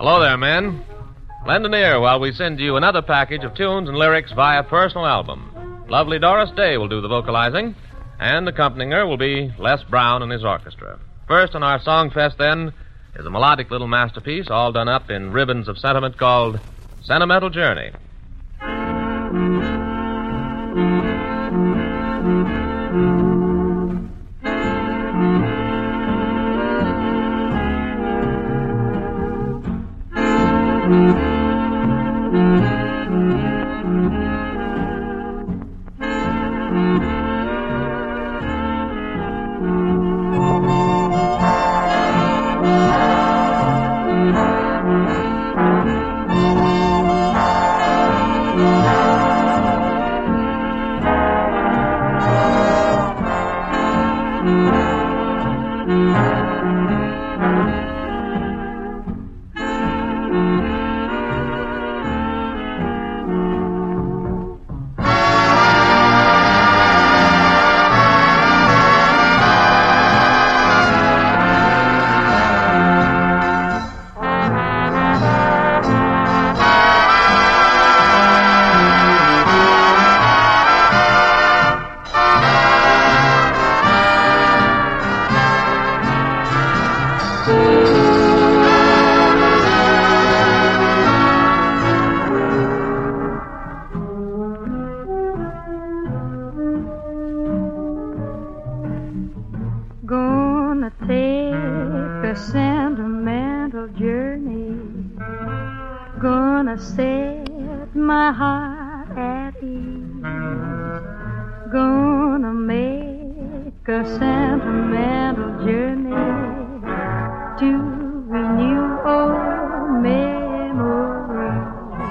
Hello there, men. Lend an ear while we send you another package of tunes and lyrics via personal album. Lovely Doris Day will do the vocalizing, and accompanying her will be Les Brown and his orchestra. First on our Songfest, then, is a melodic little masterpiece all done up in ribbons of sentiment called Sentimental Journey. Gonna take a sentimental journey. Gonna set my heart at ease. Gonna make a sentimental journey to renew old memories.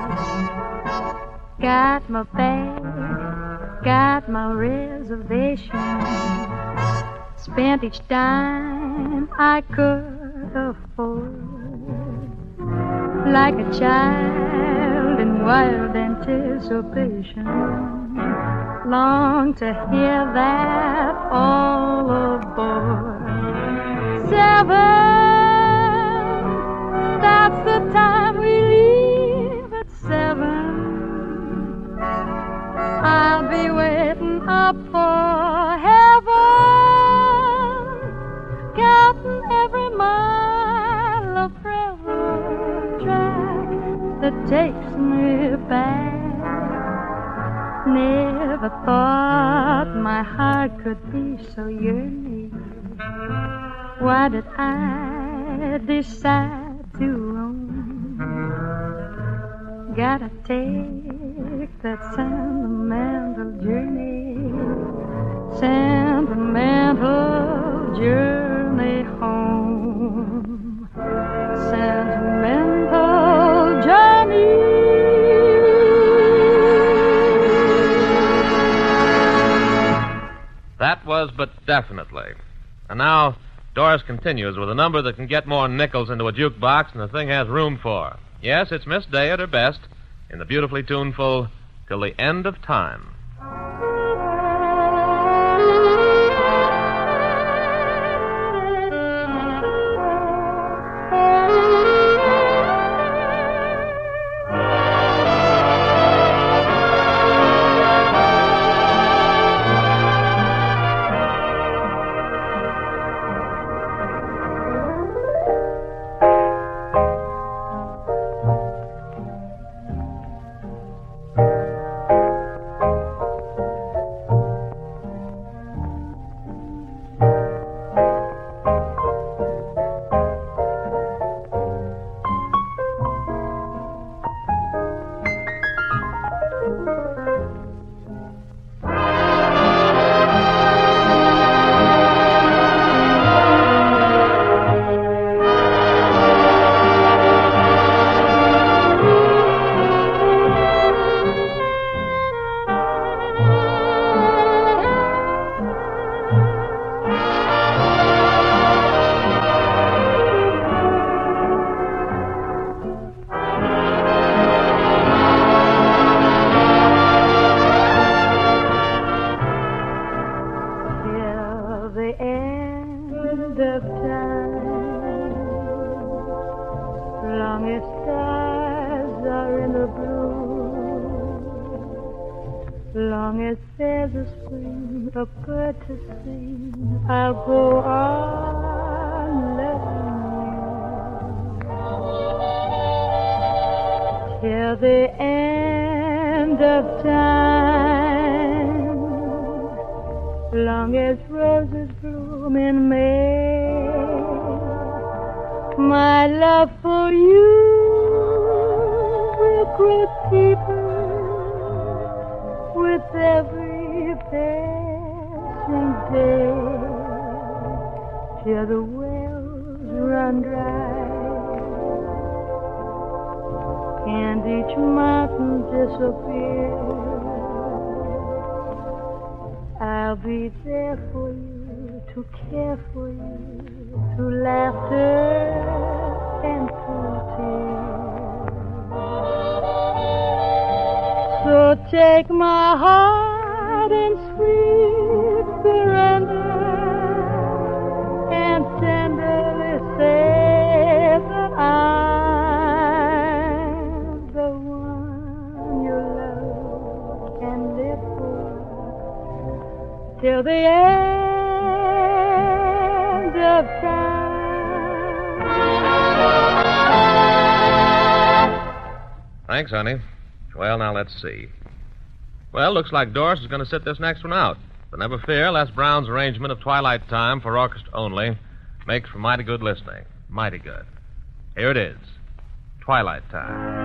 Got my bag, got my reservation. Spent each dime I could afford. Like a child in wild anticipation, long to hear that all aboard. 7, that's the time we leave at 7. I'll be waiting up for heaven, counting every mile of railroad track that takes me back. Never thought my heart could be so yearning. Why did I decide to roam? Gotta take that sentimental journey, sentimental journey home, sentimental journey. That was But Definitely. And now, Doris continues with a number that can get more nickels into a jukebox than the thing has room for. Yes, it's Miss Day at her best in the beautifully tuneful Till the End of Time. long as stars are in the blue, long as there's a spring, a bird to sing, I'll go on loving you till the end of time. Long as roses bloom in May, my love for you will grow deeper with every passing day, till the wells run dry and each mountain disappears. I'll be there for you, to care for you, through laughter and through tears. So take my heart and sweet surrender, and tenderly say that I'm the one you love and live for till the end of time. Thanks, honey. Well, now let's see. Well, looks like Doris is going to sit this next one out. But never fear, Les Brown's arrangement of Twilight Time for orchestra only makes for mighty good listening. Mighty good. Here it is. Twilight Time.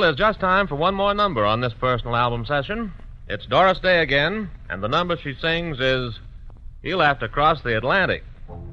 Well, there's just time for one more number on this personal album session. It's Doris Day again, and the number she sings is He'll Have to Cross the Atlantic.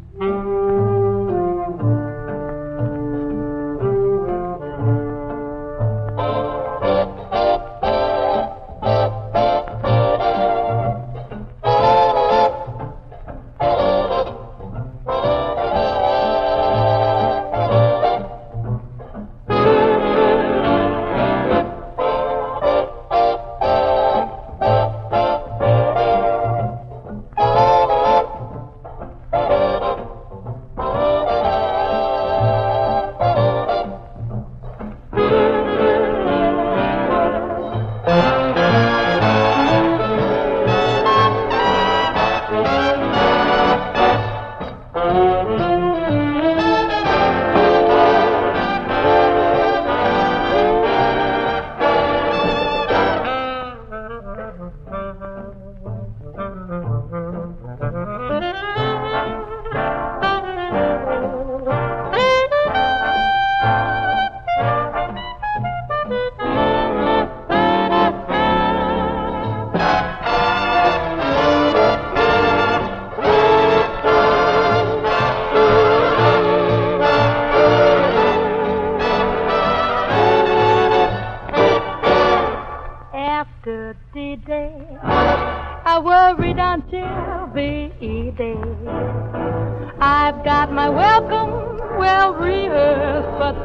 After the day, I worried until the day. I've got my welcome well rehearsed, but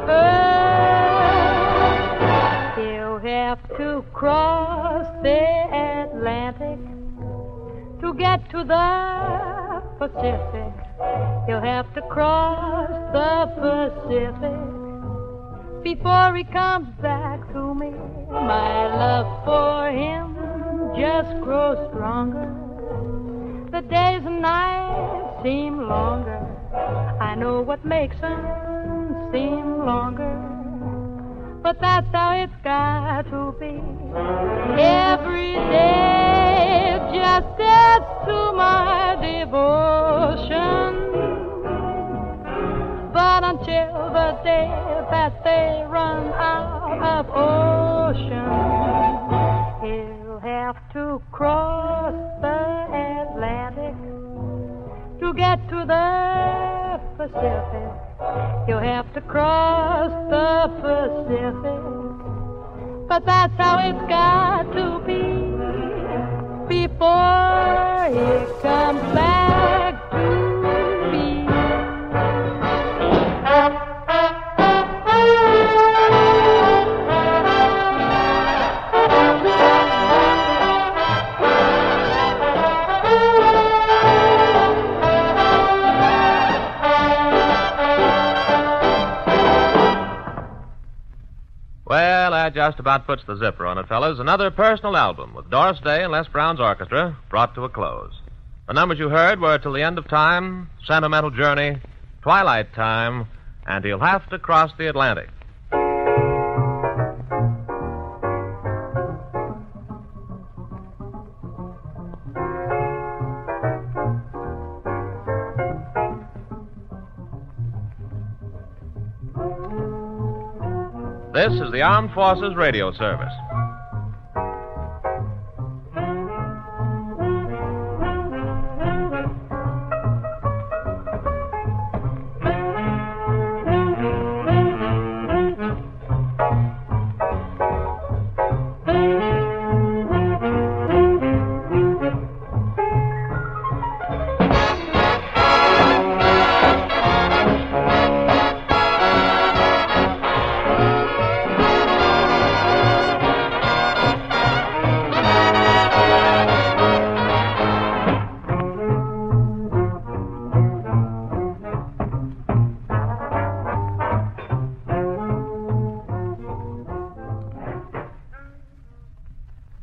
first he'll have to cross the Atlantic to get to the Pacific. He'll have to cross the Pacific before he comes back to me. My love for him just grows stronger. The days and nights seem longer. I know what makes them seem longer, but that's how it's got to be. Every day just adds to my devotion, but until the day that they run out of ocean, he'll have to cross the Atlantic to get to the Pacific. He'll have to cross the Pacific, but that's how it's got to be before he comes back to me. Well, that just about puts the zipper on it, fellas. Another personal album with Doris Day and Les Brown's orchestra brought to a close. The numbers you heard were Till the End of Time, Sentimental Journey, Twilight Time, and He'll Have to Cross the Atlantic. This is the Armed Forces Radio Service.